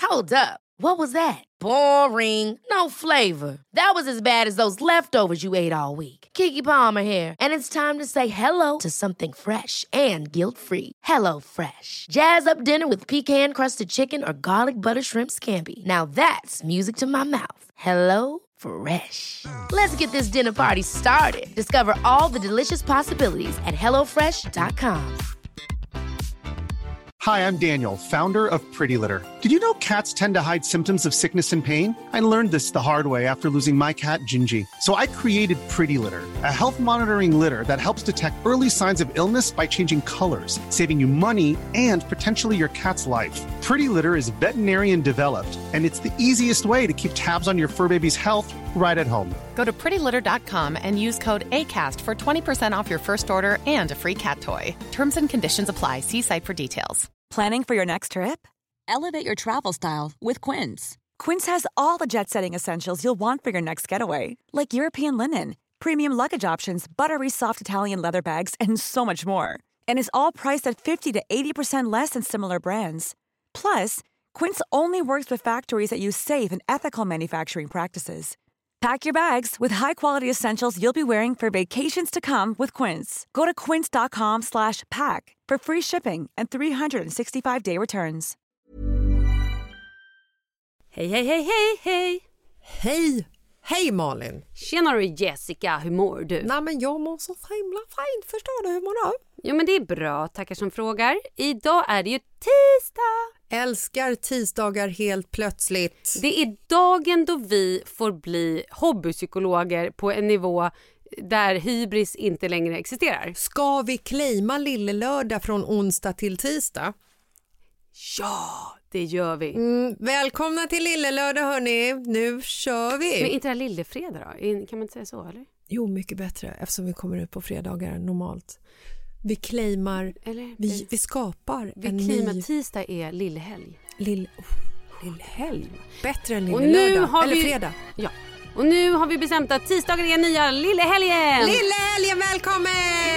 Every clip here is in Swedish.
Hold up. What was that? Boring. No flavor. That was as bad as those leftovers you ate all week. Keke Palmer here, and it's time to say hello to something fresh and guilt-free. Hello Fresh. Jazz up dinner with pecan-crusted chicken or garlic butter shrimp scampi. Now that's music to my mouth. Hello Fresh. Let's get this dinner party started. Discover all the delicious possibilities at hellofresh.com. Hi, I'm Daniel, founder of Pretty Litter. Did you know cats tend to hide symptoms of sickness and pain? I learned this the hard way after losing my cat, Gingy. So I created Pretty Litter, a health monitoring litter that helps detect early signs of illness by changing colors, saving you money and potentially your cat's life. Pretty Litter is veterinarian developed, and it's the easiest way to keep tabs on your fur baby's health right at home. Go to prettylitter.com and use code ACAST for 20% off your first order and a free cat toy. Terms and conditions apply. See site for details. Planning for your next trip? Elevate your travel style with Quince. Quince has all the jet-setting essentials you'll want for your next getaway, like European linen, premium luggage options, buttery soft Italian leather bags, and so much more. And is all priced at 50 to 80% less than similar brands. Plus, Quince only works with factories that use safe and ethical manufacturing practices. Pack your bags with high-quality essentials you'll be wearing for vacations to come with Quince. Go to quince.com/pack for free shipping and 365-day returns. Hej, hej, hej, hej, hej! Hej! Hej Malin! Tjenare Jessica, hur mår du? Nej men jag mår så himla fint, förstår du hur mår du? Jo men det är bra, tackar som frågar. Idag är det ju tisdag! Älskar tisdagar helt plötsligt. Det är dagen då vi får bli hobbypsykologer på en nivå där hybris inte längre existerar. Ska vi claima lille lördag från onsdag till tisdag? Ja, det gör vi. Välkomna till lille lördag hörni, nu kör vi. Men inte det här lille fredag då? Kan man inte säga så eller? Jo, mycket bättre eftersom vi kommer ut på fredagar normalt. Vi claimar, vi skapar vi en ny... Tisdag är lillehelg. Lillehelg? Bättre än och lille lördag, har eller vi... fredag. Ja. Och nu har vi bestämt att tisdagen är nya lillehelgen. Lillehelgen, välkommen!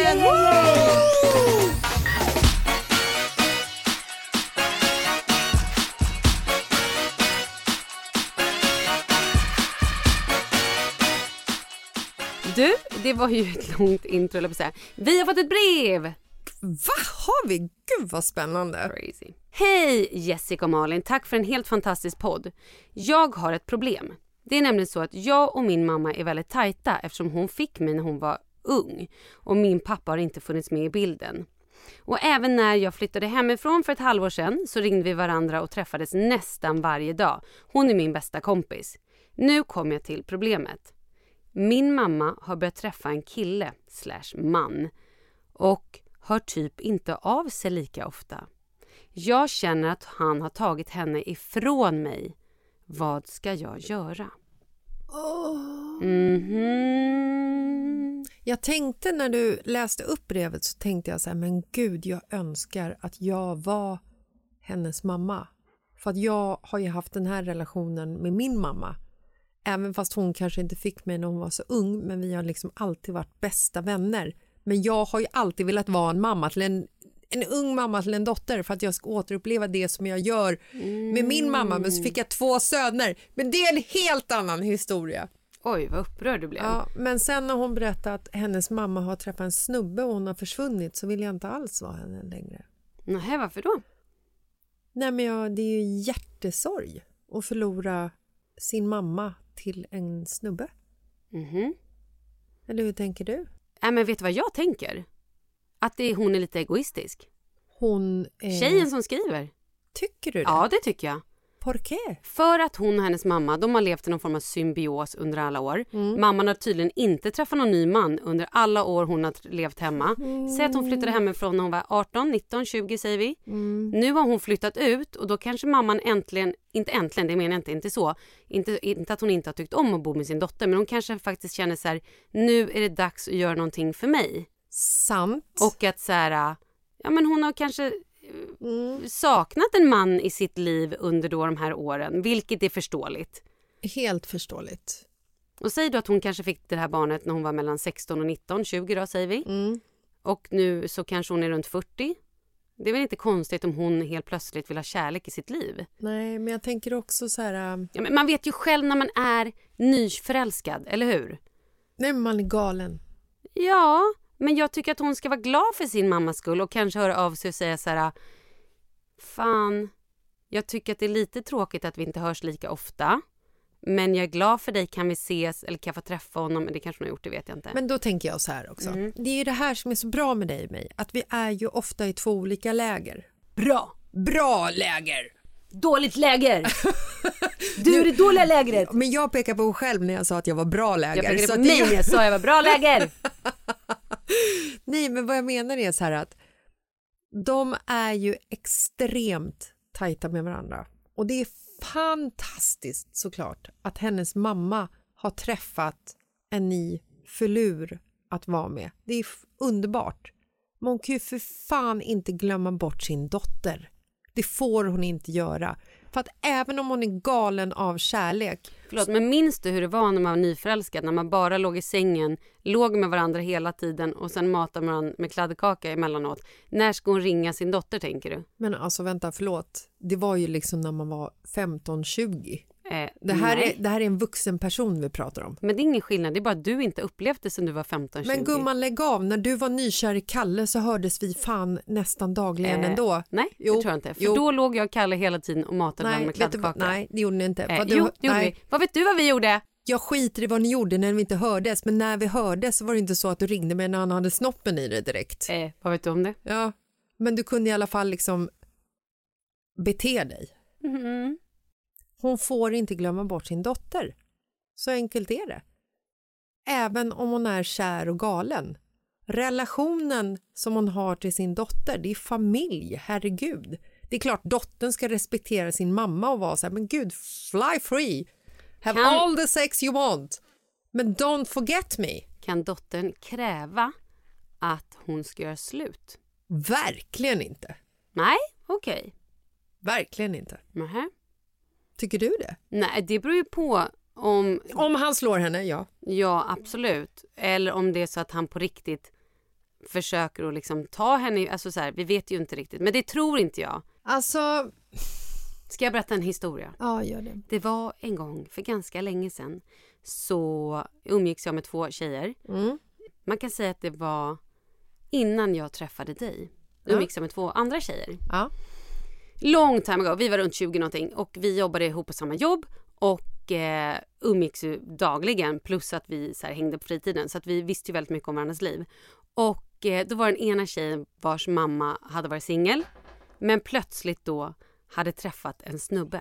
Du, det var ju ett långt intro, eller på så här. Vi har fått ett brev. Vad har vi? Gud vad spännande. Crazy. Hej Jessica och Malin, tack för en helt fantastisk podd. Jag har ett problem. Det är nämligen så att jag och min mamma är väldigt tajta eftersom hon fick mig när hon var ung. Och min pappa har inte funnits med i bilden. Och även när jag flyttade hemifrån för ett halvår sedan så ringde vi varandra och träffades nästan varje dag. Hon är min bästa kompis. Nu kommer jag till problemet. Min mamma har börjat träffa en kille / man och hör typ inte av sig lika ofta. Jag känner att han har tagit henne ifrån mig. Vad ska jag göra? Jag tänkte när du läste upp brevet så tänkte jag så här, men gud, jag önskar att jag var hennes mamma. För att jag har ju haft den här relationen med min mamma. Även fast hon kanske inte fick mig när hon var så ung, men vi har liksom alltid varit bästa vänner. Men jag har ju alltid velat vara en mamma till en ung mamma till en dotter för att jag ska återuppleva det som jag gör med min mamma. Men så fick jag 2 söner. Men det är en helt annan historia. Oj, vad upprörd du blev. Ja, men sen när hon berättade att hennes mamma har träffat en snubbe och hon har försvunnit så vill jag inte alls vara henne längre. Nej, varför då? Nej, men det är ju hjärtesorg att förlora sin mamma till en snubbe. Eller hur tänker du? Nej, men vet du vad jag tänker? Att hon är lite egoistisk. Hon Tjejen som skriver. Tycker du det? Ja, det tycker jag. Por qué? För att hon och hennes mamma, de har levt i någon form av symbios under alla år. Mamman har tydligen inte träffat någon ny man under alla år hon har levt hemma. Säg att hon flyttade hemifrån när hon var 18, 19, 20 säger vi. Nu har hon flyttat ut och då kanske mamman inte äntligen, det menar jag inte så. Inte att hon inte har tyckt om att bo med sin dotter, men hon kanske faktiskt känner så här, nu är det dags att göra någonting för mig. Sant. Och att så här, ja men hon har kanske saknat en man i sitt liv under då de här åren, vilket är förståeligt. Helt förståeligt. Och säg då att hon kanske fick det här barnet när hon var mellan 16 och 19, 20 då säger vi. Och nu så kanske hon är runt 40. Det är väl inte konstigt om hon helt plötsligt vill ha kärlek i sitt liv. Nej, men jag tänker också så här... Ja, men man vet ju själv när man är nyförälskad, eller hur? Nej, men man är galen. Ja, men jag tycker att hon ska vara glad för sin mammas skull och kanske höra av sig och säga så här: fan, jag tycker att det är lite tråkigt att vi inte hörs lika ofta. Men jag är glad för dig, kan vi ses eller kan jag få träffa honom? Men det kanske hon har gjort, det vet jag inte. Men då tänker jag så här också. Det är ju det här som är så bra med dig och mig. Att vi är ju ofta i 2 olika läger. Bra läger! Dåligt läger! Du är det dåliga lägret! Men jag pekar på mig själv när jag sa att jag var bra läger. Jag pekade på mig när jag sa jag var bra läger! Nej, men vad jag menar är så här att de är ju extremt tajta med varandra. Och det är fantastiskt såklart att hennes mamma har träffat en ny förlur att vara med. Det är underbart. Men hon kan ju för fan inte glömma bort sin dotter. Det får hon inte göra. För att även om hon är galen av kärlek... Förlåt, men minns du hur det var när man var nyförälskad? När man bara låg i sängen, låg med varandra hela tiden och sen matade man med kladdkaka emellanåt. När ska hon ringa sin dotter, tänker du? Men alltså vänta, förlåt. Det var ju liksom när man var 15-20. Det här är en vuxen person vi pratar om. Men det är ingen skillnad, det är bara att du inte upplevt det sen du var 15-20. Men gumman, lägg av. När du var nykär i Kalle så hördes vi fan nästan dagligen ändå. Nej, det tror jag inte. För då låg jag och Kalle hela tiden och matade varandra med kladdkaka. Nej, det gjorde ni inte. Det gjorde vi. Vad vet du vad vi gjorde? Jag skiter i vad ni gjorde när vi inte hördes. Men när vi hördes så var det inte så att du ringde mig när han hade snoppen i det direkt. Vad vet du om det? Ja, men du kunde i alla fall liksom bete dig. Mm. Hon får inte glömma bort sin dotter. Så enkelt är det. Även om hon är kär och galen. Relationen som hon har till sin dotter, det är familj, herregud. Det är klart, dottern ska respektera sin mamma och vara så här, men gud, fly free. Have all the sex you want. Men don't forget me. Kan dottern kräva att hon ska göra slut? Verkligen inte. Nej, okej. Verkligen inte. Nähä. Tycker du det? Nej, det beror ju på om han slår henne, ja. Ja, absolut. Eller om det är så att han på riktigt försöker att liksom ta henne, alltså så här, vi vet ju inte riktigt, men det tror inte jag. Alltså, ska jag berätta en historia? Ja, gör det. Det var en gång för ganska länge sedan så umgicks jag med 2 tjejer. Man kan säga att det var innan jag träffade dig. Umgicks jag med 2 andra tjejer. Ja. Long time ago, vi var runt 20 någonting och vi jobbade ihop på samma jobb och umgicks ju dagligen, plus att vi så här, hängde på fritiden, så att vi visste ju väldigt mycket om varandras liv. Och då var den ena tjejen vars mamma hade varit singel, men plötsligt då hade träffat en snubbe.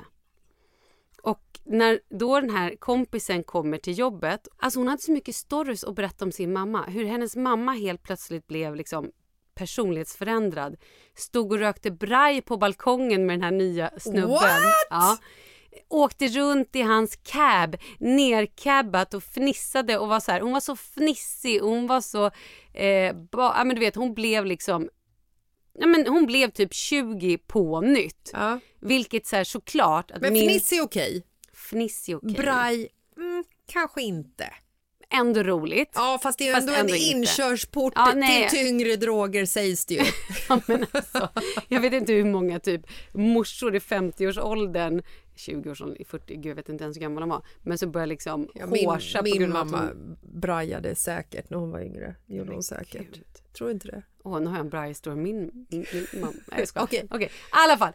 Och när då den här kompisen kommer till jobbet, alltså hon hade så mycket stories att berätta om sin mamma, hur hennes mamma helt plötsligt blev liksom personlighetsförändrad. Stod och rökte braj på balkongen med den här nya snubben. What? Ja. Åkte runt i hans cab, nercabbat och fnissade och var så här, hon var så fnissig och hon var så men du vet, hon blev liksom hon blev typ 20 på nytt. Ja. Vilket så här, såklart att men fniss är okej. Fniss är okej. Braj, kanske inte. Ändå roligt. Ja, fast det är ändå en inkörsport till tyngre droger, sägs det ju. Ja, men alltså, jag vet inte hur många typ morsor i 50-årsåldern, 20-årsåldern, 40, gud jag vet inte ens hur gammal de var, men så började liksom hårsa min på grund av mamma brajade säkert när hon var yngre. Gjorde hon säkert. Gud. Tror inte det. Nu har jag en brajhistoria. Min mamma. Nej, jag ska. Okej. I alla fall.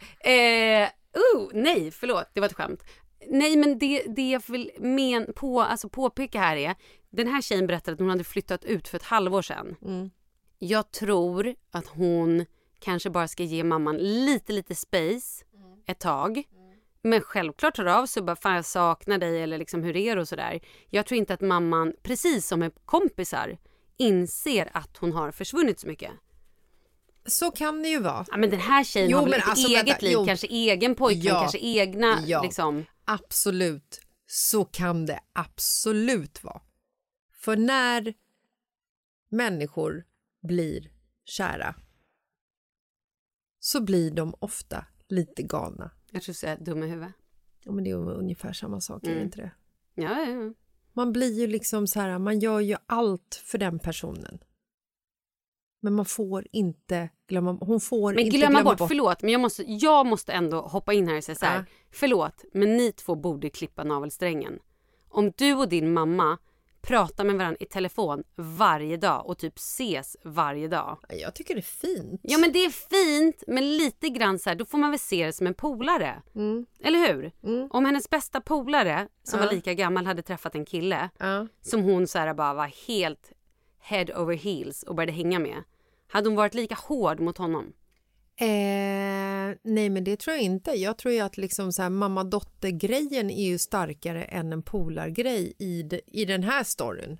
Nej, förlåt. Det var ett skämt. Nej, men det jag vill påpeka här är, den här tjejen berättade att hon hade flyttat ut för ett halvår sedan. Jag tror att hon kanske bara ska ge mamman lite space ett tag. Men självklart tar av sig bara, fan jag saknar dig eller liksom hur är det och sådär. Jag tror inte att mamman, precis som med kompisar, inser att hon har försvunnit så mycket. Så kan det ju vara. Ja, men den här tjejen har väl ett eget liv, kanske egen pojkvän, kanske egna liksom. Absolut, så kan det absolut vara. För när människor blir kära så blir de ofta lite galna. Jag tror så är dum i huvudet. Ja, men det är ungefär samma sak, är det inte det? Ja. Man blir ju liksom så här, man gör ju allt för den personen. Men man får inte glömma, hon får men inte glömma bort. Förlåt, men jag måste ändå hoppa in här och säga så här. Förlåt, men ni två borde klippa navelsträngen. Om du och din mamma pratar med varandra i telefon varje dag och typ ses varje dag. Jag tycker det är fint. Ja, men det är fint, men lite grann så här, då får man väl se det som en polare. Eller hur? Om hennes bästa polare som var lika gammal hade träffat en kille som hon så här bara var helt head over heels och började hänga med. Hade hon varit lika hård mot honom? Nej, men det tror jag inte. Jag tror ju att liksom så här, mamma-dotter-grejen är ju starkare än en polargrej i den här storyn.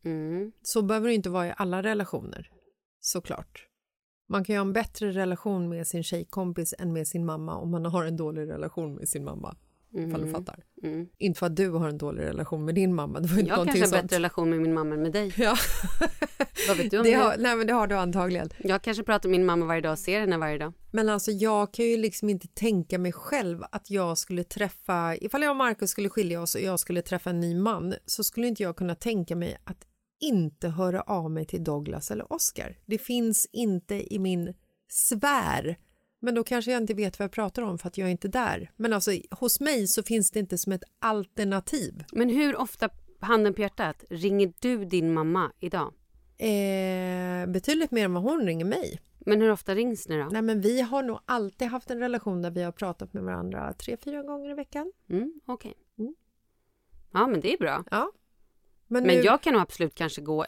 Så behöver det inte vara i alla relationer, såklart. Man kan ju ha en bättre relation med sin tjejkompis än med sin mamma om man har en dålig relation med sin mamma. Ifall du fattar. Inte för att du har en dålig relation med din mamma. Det var inte jag kanske har en bättre relation med min mamma än med dig. Ja. Vad vet du om det? Nej, men det har du antagligen. Jag kanske pratar med min mamma varje dag och ser henne varje dag. Men alltså jag kan ju liksom inte tänka mig själv att jag skulle träffa, ifall jag och Marcus skulle skilja oss och jag skulle träffa en ny man, så skulle inte jag kunna tänka mig att inte höra av mig till Douglas eller Oscar. Det finns inte i min sfär. Men då kanske jag inte vet vad jag pratar om för att jag är inte där. Men alltså hos mig så finns det inte som ett alternativ. Men hur ofta, handen på hjärtat, ringer du din mamma idag? Betydligt mer än vad hon ringer mig. Men hur ofta rings ni då? Nej, men vi har nog alltid haft en relation där vi har pratat med varandra 3-4 gånger i veckan. Okej. Ja, men det är bra. Ja. Men jag kan nog absolut kanske gå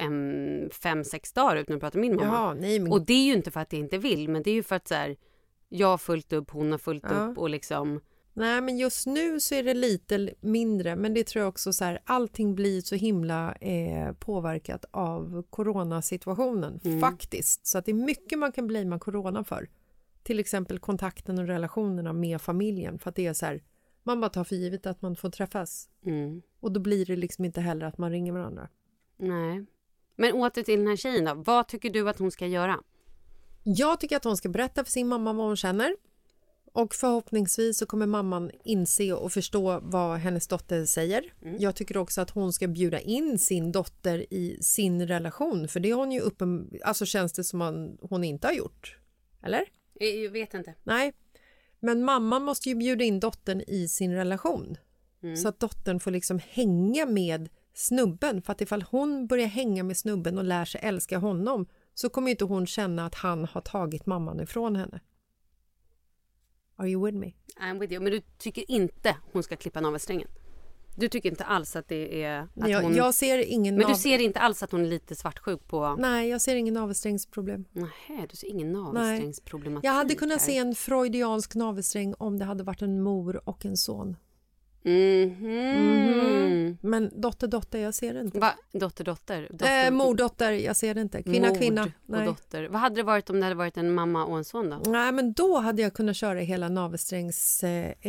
5-6 dagar utan att prata med min mamma. Ja, nej, men... Och det är ju inte för att jag inte vill, men det är ju för att så här, jag har fullt upp, hon har fullt upp och liksom... Nej, men just nu så är det lite mindre, men det tror jag också så här, allting blir så himla påverkat av coronasituationen faktiskt. Så att det är mycket man kan blamea corona för. Till exempel kontakten och relationerna med familjen, för att det är så här, man bara tar för givet att man får träffas. Och då blir det liksom inte heller att man ringer varandra. Nej. Men åter till den här tjejen då. Vad tycker du att hon ska göra? Jag tycker att hon ska berätta för sin mamma vad hon känner. Och förhoppningsvis så kommer mamman inse och förstå vad hennes dotter säger. Jag tycker också att hon ska bjuda in sin dotter i sin relation. För det har hon ju alltså känns det som hon inte har gjort. Eller? Jag vet inte. Nej. Men mamman måste ju bjuda in dottern i sin relation. Så att dottern får liksom hänga med snubben. För att ifall hon börjar hänga med snubben och lär sig älska honom, så kommer inte hon känna att han har tagit mamman ifrån henne. Are you with me? I'm with you. Men du tycker inte hon ska klippa navelsträngen? Du tycker inte alls att det är... Att jag ser ingen... Men du ser inte alls att hon är lite svartsjuk på... Nej, jag ser ingen navelsträngsproblem. Nej, du ser ingen navelsträngsproblematik. Jag hade kunnat se en freudiansk navelsträng om det hade varit en mor och en son. Men dotter, jag ser det inte. Va? Dotter? Mor-dotter, jag ser det inte. Kvinna. Nej. Och dotter. Vad hade det varit om det hade varit en mamma och en son då? Nej, men då hade jag kunnat köra hela navelsträngs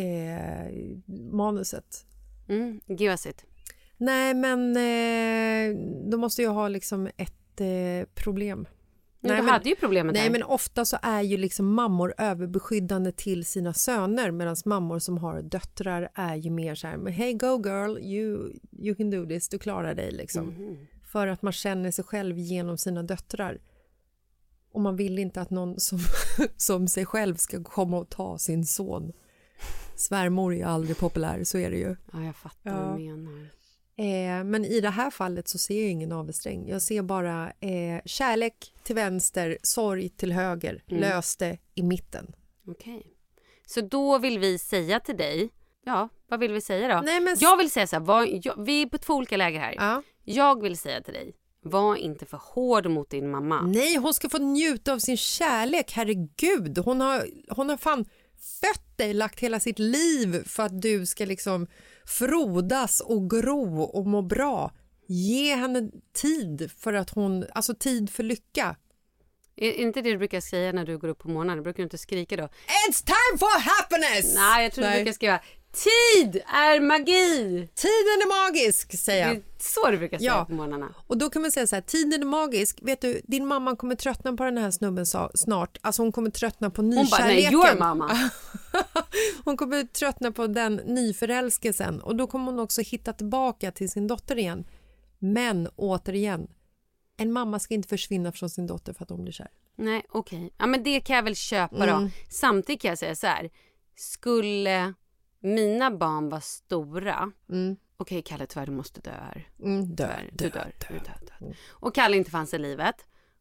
manuset. Give us it. Nej, men då måste jag ha liksom ett problem. Nej, du hade ju problemet nej, där. Men ofta så är ju liksom mammor överbeskyddande till sina söner, medan mammor som har döttrar är ju mer så här, hey go girl, you can do this, du klarar dig liksom. För att man känner sig själv genom sina döttrar. Och man vill inte att någon som sig själv ska komma och ta sin son. Svärmor är aldrig populär, så är det ju. Ja, jag fattar vad du menar. Men i det här fallet så ser jag ingen navelsträng. Jag ser bara kärlek till vänster, sorg till höger, löste i mitten. Okej. Så då vill vi säga till dig, vad vill vi säga då? Nej, men... Jag vill säga så här, vi är på 2 olika läger här. Ja. Jag vill säga till dig, var inte för hård mot din mamma. Nej, hon ska få njuta av sin kärlek, herregud. Hon har fan fött dig, lagt hela sitt liv för att du ska liksom frodas och gro och må bra. Ge henne tid för att alltså tid för lycka. Är inte det du brukar säga när du går upp på morgonen? Brukar du inte skrika då? It's time for happiness! Nej, jag tror du brukar skriva tid är magi. Tiden är magisk, säger jag. Det är så du brukar säga på morgnarna. Och då kan man säga så här, tiden är magisk. Vet du, din mamma kommer tröttna på den här snubben snart. Alltså hon kommer tröttna på nykärleken. Hon bara, nej, your mamma. Hon kommer tröttna på den nyförälskelsen. Och då kommer hon också hitta tillbaka till sin dotter igen. Men återigen, en mamma ska inte försvinna från sin dotter för att hon blir kär. Nej, okej. Ja, men det kan jag väl köpa då. Samtidigt kan jag säga så här. Skulle mina barn vara stora... Okej, Kalle, tyvärr, du måste dö här. Du dör. Och Kalle inte fanns i livet.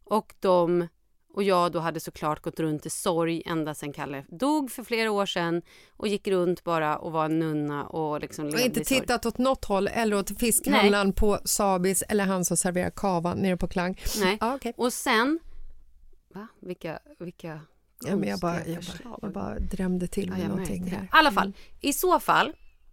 Och jag då hade såklart gått runt i sorg ända sedan Kalle dog för flera år sedan. Och gick runt bara och var en nunna och liksom levde och inte tittat åt något håll eller åt fiskhandlaren på Sabis eller han som serverar kava nere på Klang. Nej, okay. Och sen... Va? Vilka ja, men jag bara drömde till med någonting här. I alla fall, i så fall...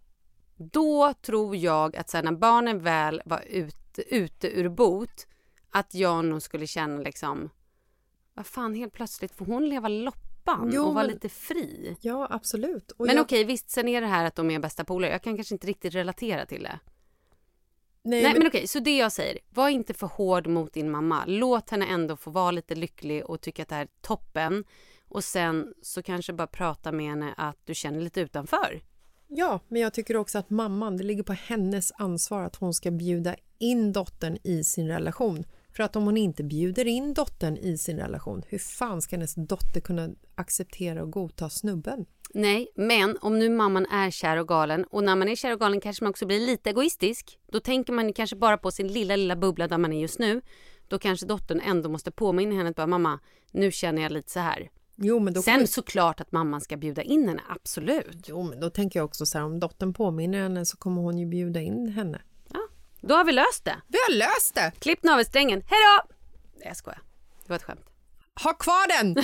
Då tror jag att när barnen väl var ute ur bot, att jag nog skulle känna liksom, vad fan, helt plötsligt får hon leva loppan och vara lite fri. Ja, absolut. Och men okej, visst, sen är det här att de är bästa polare. Jag kan kanske inte riktigt relatera till det. Nej, men okej, så det jag säger, var inte för hård mot din mamma. Låt henne ändå få vara lite lycklig och tycka att det här är toppen. Och sen så kanske bara prata med henne att du känner lite utanför. Ja, men jag tycker också att mamman, det ligger på hennes ansvar att hon ska bjuda in dottern i sin relation. För att om hon inte bjuder in dottern i sin relation, hur fan ska hennes dotter kunna acceptera och godta snubben? Nej, men om nu mamman är kär och galen, och när man är kär och galen kanske man också blir lite egoistisk. Då tänker man kanske bara på sin lilla bubbla där man är just nu. Då kanske dottern ändå måste påminna henne att bara, mamma, nu känner jag lite så här. Jo, men då sen såklart att mamman ska bjuda in henne, absolut. Jo, men då tänker jag också så här, om dottern påminner henne så kommer hon ju bjuda in henne. Ja, då har vi löst det. Vi har löst det! Klipp navelsträngen, hej då! Jag skojar, det var ett skämt. Ha kvar den!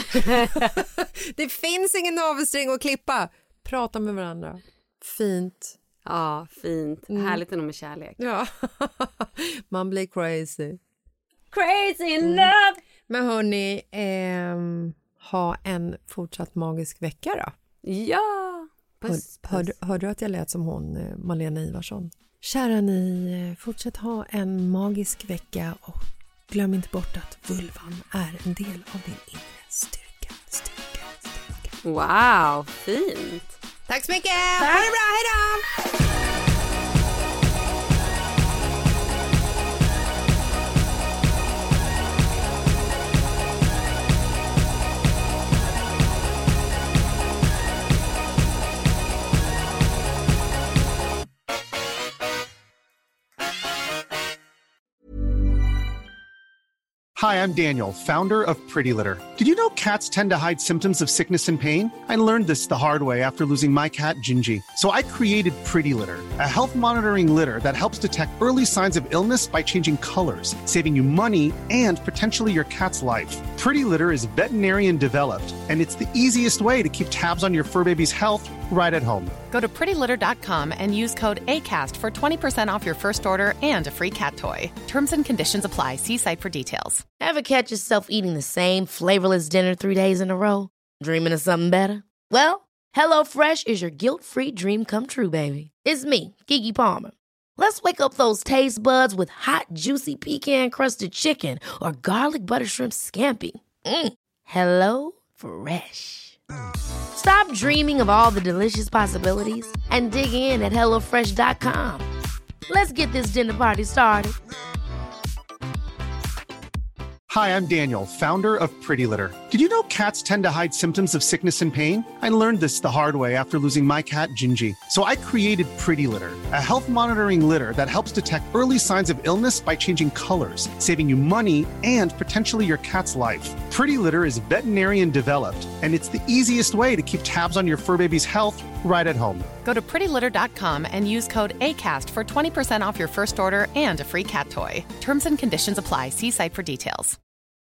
Det finns ingen navelsträng att klippa. Prata med varandra. Fint. Ja, fint. Härligt ändå med kärlek. Ja. Man blir crazy. Crazy in love! Men hörni, ha en fortsatt magisk vecka då. Ja! Puss. Hörde du att jag lät som hon, Malena Ivarsson? Kära ni, fortsätt ha en magisk vecka och glöm inte bort att vulvan är en del av din inre styrka. Wow, fint! Tack så mycket! Ha det bra, hej då! Hi, I'm Daniel, founder of Pretty Litter. Did you know cats tend to hide symptoms of sickness and pain? I learned this the hard way after losing my cat, Gingy. So I created Pretty Litter, a health monitoring litter that helps detect early signs of illness by changing colors, saving you money and potentially your cat's life. Pretty Litter is veterinarian developed, and it's the easiest way to keep tabs on your fur baby's health right at home. Go to prettylitter.com and use code ACAST for 20% off your first order and a free cat toy. Terms and conditions apply. See site for details. Ever catch yourself eating the same flavorless dinner 3 days in a row? Dreaming of something better? Well, HelloFresh is your guilt-free dream come true, baby. It's me, Keke Palmer. Let's wake up those taste buds with hot, juicy pecan-crusted chicken or garlic butter shrimp scampi. Hello Fresh. Stop dreaming of all the delicious possibilities and dig in at HelloFresh.com. Let's get this dinner party started. Hi, I'm Daniel, founder of Pretty Litter. Did you know cats tend to hide symptoms of sickness and pain? I learned this the hard way after losing my cat, Gingy. So I created Pretty Litter, a health monitoring litter that helps detect early signs of illness by changing colors, saving you money and potentially your cat's life. Pretty Litter is veterinarian developed, and it's the easiest way to keep tabs on your fur baby's health right at home. Go to prettylitter.com and use code ACAST for 20% off your first order and a free cat toy. Terms and conditions apply. See site for details.